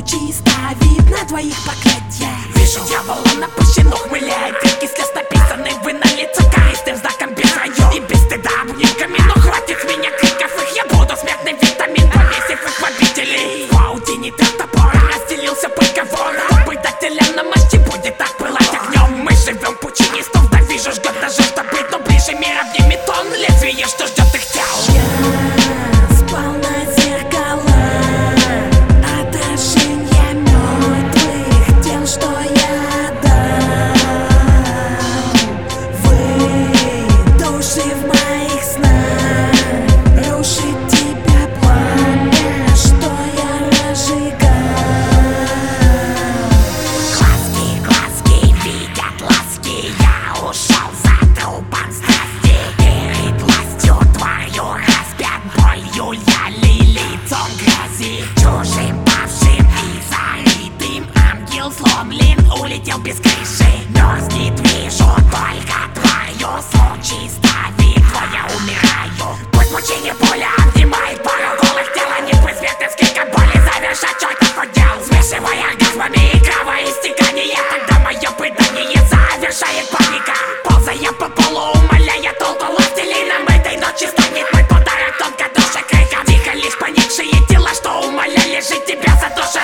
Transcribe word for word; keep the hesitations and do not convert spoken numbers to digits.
чисто видно твоих проклятия. Вижу, дьявол, он опущен, ухмыляет крики слез, написанные вы на лице корыстным знаком без район. И без стыда обнимками, но хватит с меня криков их. Я буду смертный витамин, повесив их в обители. В паутине трех топора разделился приговор. Кто предателям на мосте будет так пылать огнем. Мы живем в пучине снов, да вижу, ждет даже что быть. Но ближе мир обнимет он лезвие, что ждет их тел. Я спал на зеркала, отражение мертвых тел, что я дам. Вы души в моих снах, рушит тебя пламя, что я разжигал. Глазки, глазки видят ласки, я ушел за трупом страсти. Перед властью твою распят болью, я ли лицом грязи. Чужим, павшим и заритым, ангел сломлен, улетел без крыши. Мерзнет, вижу только твою случай, ставит твоя умираю. Пусть мучение поля обнимает пару голых тел, они пусть смертных скриком боли завершат чертов удел. Смешивая оргазмами и кровоистекание, тогда мое предание завершает паника. Ползая по полу, умоляя толпу властелином этой ночи, станет мой подарок тонко душе криком. Тихо лишь поникшие тела, что умоляли жить тебя за душу.